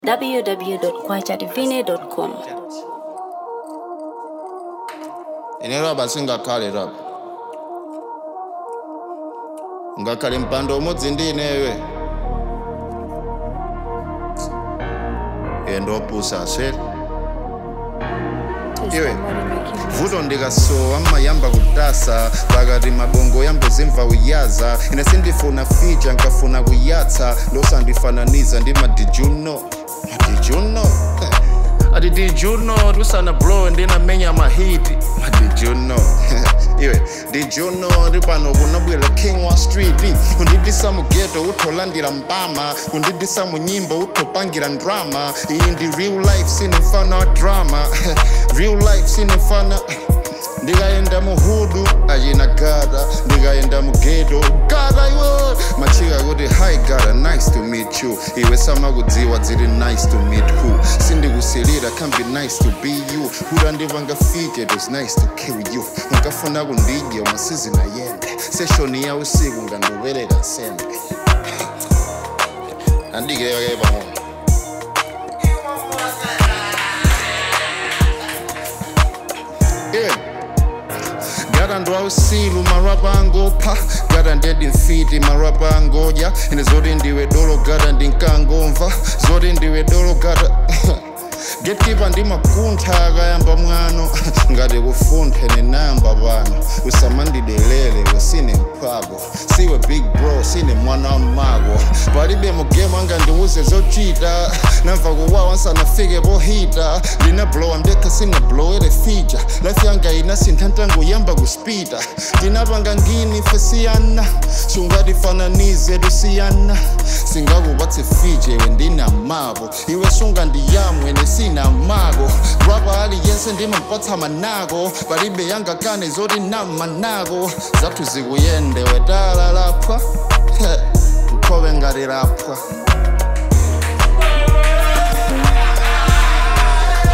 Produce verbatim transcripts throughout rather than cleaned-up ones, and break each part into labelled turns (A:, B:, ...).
A: w w w dot kwacha divine dot com.
B: Ine raba singakhale raba. Ngakhale mpando umodzi ndinewe. Endo pusa sel. Iwe vuto ndikasowa amayamba kutasa pakati mabongo yambozimva uyaza ine sindifuna feature nkafuna kuyatsa losandifananiza ndima did you know did you know ati did you know tusana blow ndinamenya mahiti ma did you know iwe did you know ndipano kunabwela king wa street kundidisa mu ghetto utholandira mbama kundidisa mu nyimbo uthopangira drama iyi ndi real life sinifana wa drama real life sinifana ndikaenda muhudu ayina gada ndikaenda mughetto gada iwe machika kuti hi gada nice to meet you iwe samakudziwa dziri nice to meet who sindikusilira can be nice to be you urandivanga fike it was nice to kill you nkafuna kundidya umasizi nayende seshoni ya usiku ngandiwereka nsembe andikeyake pamona yeah. Gada ndo ausilu marapa angopha gada ndedi mfiti marapa angodya ine zoti ndiwe dolo gada ndinkangomva zoti ndiwe dolo gada Gatekeeper ndimakuntha akayamba mwano ngati kufunthe ninamba pano usamandidelele wesine mphago siwe big bro sine mwana wamako palibe mugame anga ndiuze zochita namva kuwawa nsanafike pohita lina blow ndekha sina blow ere feature life yanga inasinthantango yamba kuspita ndinapanga ngini fesiyana sungatifananize tusiyana singakupatse feature iwe ndinamabo iwe sungandiyamwe nesina mago rapa aliyense ndimampatsa manako palibe yangakane zoti namanako zathu zikuyende wetala lapha nkhowe ngati lapha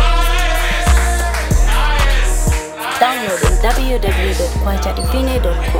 A: Download on w w w dot kwacha divine dot com.